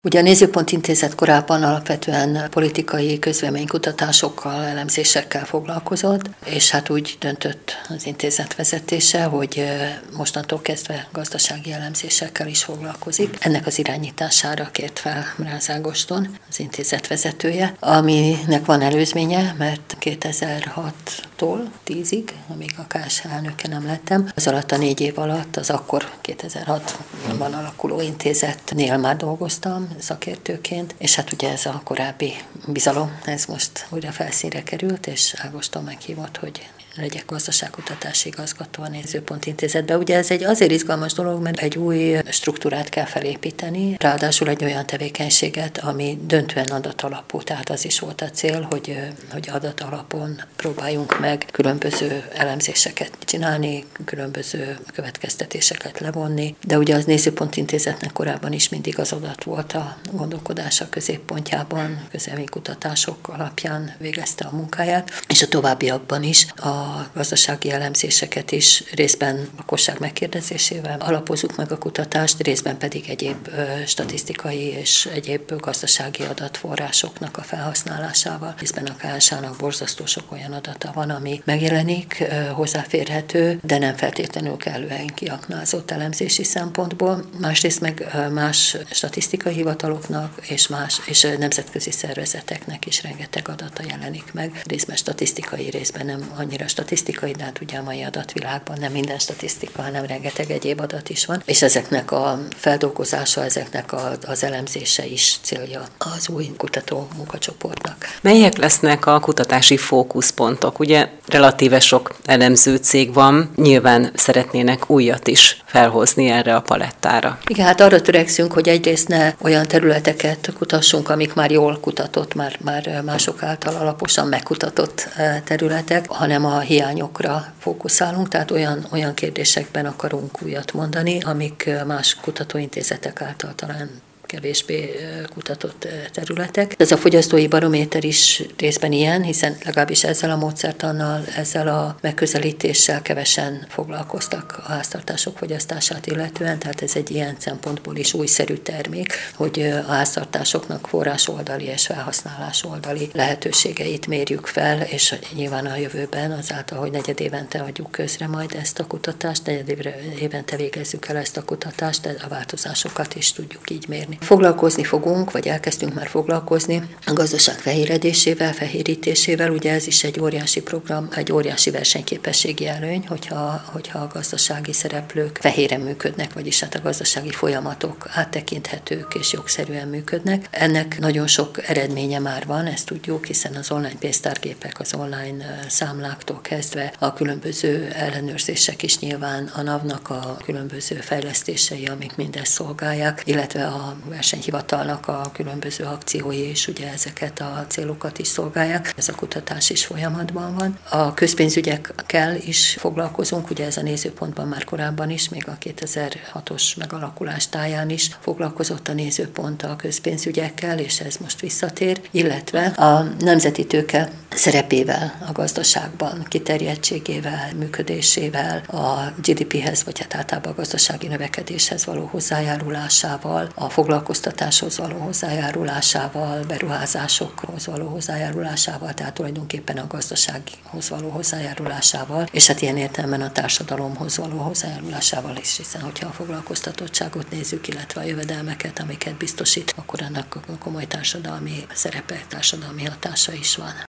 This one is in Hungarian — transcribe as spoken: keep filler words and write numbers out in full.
Ugye a Nézőpont Intézet korábban alapvetően politikai közvéleménykutatásokkal, elemzésekkel foglalkozott, és hát úgy döntött az intézet vezetése, hogy mostantól kezdve gazdasági elemzésekkel is foglalkozik. Ennek az irányítására kért fel Mráz Ágoston, az intézet vezetője, aminek van előzménye, mert kétezer-hattól tízig, amíg a ká es há elnöke nem lettem, az alatt a négy év alatt, az akkor kétezer-hatban alakuló intézetnél már dolgoztam, szakértőként, és hát ugye ez a korábbi bizalom, ez most újra felszínre került, és Ágoston meghívott, hogy legyek gazdaságkutatási igazgató a Nézőpont Intézetben. Ugye ez egy azért izgalmas dolog, mert egy új struktúrát kell felépíteni, ráadásul egy olyan tevékenységet, ami döntően adatalapú, tehát az is volt a cél, hogy, hogy adatalapon próbáljunk meg különböző elemzéseket csinálni, különböző következtetéseket levonni, de ugye az Nézőpont Intézetnek korábban is mindig az adat volt a gondolkodása középpontjában, közvéleménykutatások alapján végezte a munkáját, és a továbbiakban is a a gazdasági elemzéseket is részben lakosság megkérdezésével alapozzuk meg a kutatást, részben pedig egyéb statisztikai és egyéb gazdasági adatforrásoknak a felhasználásával. Részben a ká es há-nak borzasztó sok olyan adata van, ami megjelenik, hozzáférhető, de nem feltétlenül kellően kiaknázott elemzési szempontból. Másrészt meg más statisztikai hivataloknak és más és nemzetközi szervezeteknek is rengeteg adata jelenik meg. Részben statisztikai, részben nem annyira statisztikai, de hát ugye a mai adatvilágban nem minden statisztika, hanem rengeteg egyéb adat is van, és ezeknek a feldolgozása, ezeknek a, az elemzése is célja az új kutató munkacsoportnak. Melyek lesznek a kutatási fókuszpontok? Ugye relatíve sok elemző cég van, nyilván szeretnének újat is felhozni erre a palettára. Igen, hát arra törekszünk, hogy egyrészt ne olyan területeket kutassunk, amik már jól kutatott, már, már mások által alaposan megkutatott területek, hanem a hiányokra fókuszálunk, tehát olyan, olyan kérdésekben akarunk újat mondani, amik más kutatóintézetek által talán kevésbé kutatott területek. Ez a fogyasztói barométer is részben ilyen, hiszen legalábbis ezzel a módszertannal, ezzel a megközelítéssel kevesen foglalkoztak a háztartások fogyasztását illetően, tehát ez egy ilyen szempontból is újszerű termék, hogy a háztartásoknak forrásoldali és felhasználásoldali lehetőségeit mérjük fel, és nyilván a jövőben azáltal, hogy negyedévente adjuk közre majd ezt a kutatást, negyedévente végezzük el ezt a kutatást, de a változásokat is tudjuk így mérni. Foglalkozni fogunk, vagy elkezdtünk már foglalkozni a gazdaság fehéredésével, fehérítésével. Ugye ez is egy óriási program, egy óriási versenyképességi előny, hogyha, hogyha a gazdasági szereplők fehéren működnek, vagyis hát a gazdasági folyamatok áttekinthetők és jogszerűen működnek. Ennek nagyon sok eredménye már van, ezt tudjuk, hiszen az online pénztárgépek, az online számláktól kezdve a különböző ellenőrzések is nyilván a NAV-nak a különböző fejlesztései, amik mindezt szolgálják, illetve a versenyhivatalnak a különböző akciói és ugye ezeket a célokat is szolgálják. Ez a kutatás is folyamatban van. A közpénzügyekkel is foglalkozunk, ugye ez a Nézőpontban már korábban is, még a kétezer-hatos megalakulás táján is foglalkozott a Nézőpont a közpénzügyekkel, és ez most visszatér, illetve a nemzeti tőke szerepével a gazdaságban, kiterjedtségével, működésével, a gé dé péhez, vagy hát általában a gazdasági növekedéshez való hozzájárulásával, a foglalkoztatáshoz való hozzájárulásával, beruházásokhoz való hozzájárulásával, tehát tulajdonképpen a gazdasághoz való hozzájárulásával, és hát ilyen értelemben a társadalomhoz való hozzájárulásával is, hiszen hogyha a foglalkoztatottságot nézzük, illetve a jövedelmeket, amiket biztosít, akkor annak komoly társadalmi szerepe, társadalmi hatása is van.